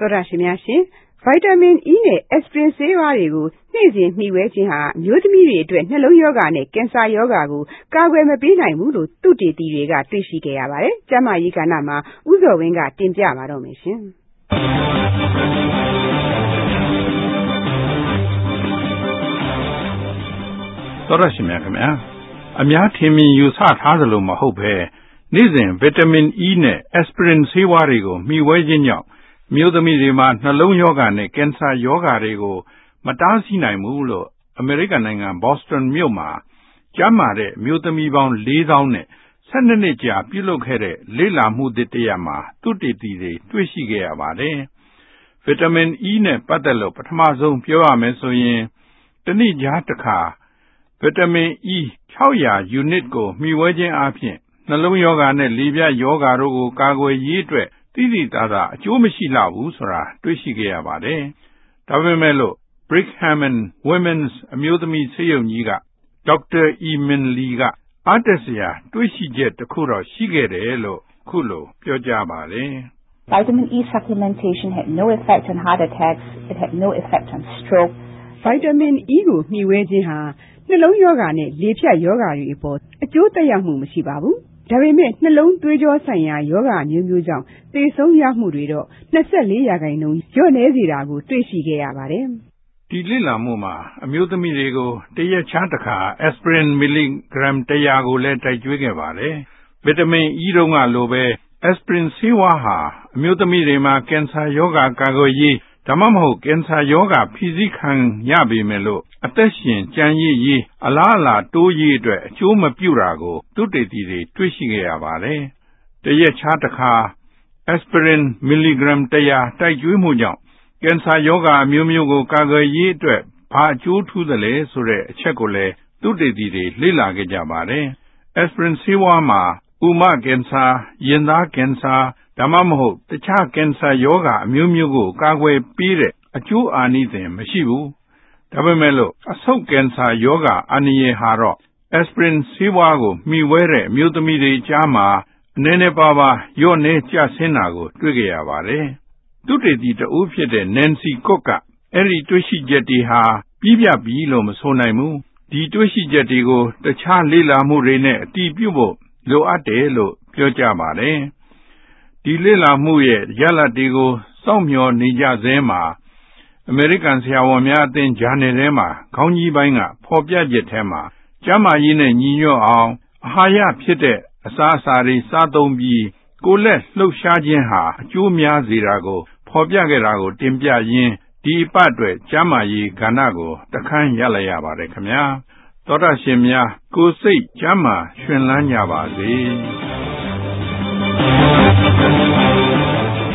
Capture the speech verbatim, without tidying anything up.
သောတာရှင်များရှင်ဗိုက်တာမင် E နဲ့ aspirin ဆေးဝါးတွေကိုနေ့စဉ်မျှဝေခြင်းဟာမျိုးသမီးတွေအတွက်နှလုံးရောဂါနဲ့ကင်ဆာရောဂါကိုကာကွယ်မပေးနိုင်ဘူးလို့သုတေသီတွေကတွေ့ရှိခဲ့ရပါတယ်။ကျန်းမာရေးကဏ္ဍမှာဦးဇော်ဝင်းကတင်ပြပါတော့မယ်ရှင်။သောတာရှင်များခင်ဗျာအများထင်မြင်ယူဆထားသလိုမဟုတ်ပဲနေ့စဉ်ဗီတာမင် E နဲ့ aspirin ဆေးဝါးတွေကိုမျှဝေခြင်းကြောင့်မျိုးသမီးတွေမှာနှလုံးရောဂါနဲ့ကင်ဆာရောဂါတွေကိုမတားဆီးနိုင်ဘူးလို့အမေရိကန်နိုင်ငံဘော့စတွန်မြို့မှာကျန်းမာတဲ့မျိုးသမီးပေါင်းလေးသောင်းနဲ့ဆယ်နှစ်နှစ်ကြာပြုလုပ်ခဲ့တဲ့လေ့လာမှုသစ်တစ်ရပ်မှာသုတေသီတွေတွေ့ရှိခဲ့ရပါတယ်။ဗီတာမင် E နဲ့ပတ်သက်လို့ပထမဆုံးပြောရမယ်ဆိုရင်တစ်နေ့ကြားတစ်ခါဗီတာမင် E ၆၀၀ ယူနစ်ကိုမျှဝေခြင်းအပြင်နှလုံးရောဂါနဲ့လေပြတ်ရောဂါတို့ကိုကာကွယ်ရေးအတွက်သိသိသာသာအကျိုးမရှိလှဘူးဆိုတာတွေ့ရှိခဲ့ရပါတယ်။ဒါပေမဲ့လို့ Brigham and Women's အမျိုးသမီးဆေးရုံကြီးကဒေါက်တာအီမင်လီကအားတက်စရာတွေ့ရှိချက်တစ်ခုတော့ရှိခဲ့တယ်လို့ခုလိုပြောကြားပါတယ်။ Vitamin E supplementation had no effect on heart attacks, it had no effect on stroke. Vitamin E ကိုမျှဝေခြင်းဟာနှလုံးရောဂါနဲ့လေဖြတ်ရောဂါတွေအပေါ်အကျိုးသက်ရောက်မှုမရှိပါဘူး။ဒါပေမဲ့နှလုံးသွေးကြောဆိုင်ရာရောဂါမျိုးမျိုးကြောင့်သေဆုံးရမှုတွေတော့၂၄ရာခိုင်နှုန်းလျော့နည်းစေတာကိုတွေ့ရှိခဲ့ရပါတယ်။ဒီလေ့လာမှုမှာအမျိုးသမီးတွေကိုတရက်ခြားတစ်ခါ aspirin မီလီဂရမ်၁၀၀ကိုလည်းတိုက်ကျွေးခဲ့ပါတယ်။ဗီတာမင် E တုန်းကလိုပဲ aspirin ဆေးဝါးဟာအမျိုးသမီးတွေမှာကင်ဆာရောဂါကာကွယ်ရေးဒါမှမဟုတ်ကင်ဆာရောဂါဖိစီးခံရပေမဲ့လို့အသက်ရှင်ကျန်ရစ်ရေးအလားအလာတိုးရေးအတွက်အကျိုးမပြုတာကိုသုတေသီတွေတွေ့ရှိခဲ့ရပါတယ်။တရက်ခြားတစ်ခါ aspirin မီလီဂရမ်၁၀၀တိုက်ကျွေးမှုကြောင့်ကင်ဆာရောဂါအမျိုးမျိုးကိုကာကွယ်ရေးအတွက်ဘာအကျိုးထူးသလဲဆိုတဲ့အချက်ကိုလည်းသုတေသီတွေလေ့လာခဲ့ကြပါတယ်။ aspirin ဆေးဝါးမှာဥမကင်ဆာရင်သားကင်ဆာဒါမှမဟုတ်တခြားကင်ဆာရောဂါအမျိုးမျိုးကိုကာကွယ်ပေးတဲ့အကျိုးအာနိသင်မရှိဘူး။ဒါပေမဲ့လို့အဆုတ်ကင်ဆာရောဂါအန္တရာယ်ဟာတော့ aspirin ဆေးဝါးကိုမျှဝေတဲ့အမျိုးသမီးတွေကြားမှာအနည်းနည်းပါးပါးလျော့နည်းကျဆင်းတာကိုတွေ့ကြရပါတယ်။သုတေသီတဦးဖြစ်တဲ့ Nancy Cook ကအဲ့ဒီတွေ့ရှိချက်တွေဟာပြီးပြပြီလို့မဆိုနိုင်ဘူး။ဒီတွေ့ရှိချက်တွေကိုတခြားလေ့လာမှုတွေနဲ့အတည်ပြုဖို့လိုအပ်တယ်လို့ပြောကြားပါတယ်။ဒီလေ့လာမှုရဲ့ရလဒ်တွေကိုစောင့်မျှော်နေကြဆဲမှာအမေရိကန်ဆရာဝန်များအသင်းဂျာနယ်ထဲမှာခေါင်းကြီးပိုင်းကဖော်ပြချက်ထဲမှာကျန်းမာရေးနဲ့ညီညွတ်အောင်အာဟာရဖြစ်တဲ့အစားအစာတွေစားသုံးပြီးကိုယ်လက်လှုပ်ရှားခြင်းဟာအကျိုးများစေတာကိုဖော်ပြခဲ့တာကိုတင်ပြရင်းဒီအပတ်အတွက်ကျန်းမာရေးကဏ္ဍကိုတခန်းရလိုက်ရပါတယ်ခင်ဗျာသောတာရှင်များကိုယ်စိတ်ကျန်းမာရှင်လန်းကြပါစေ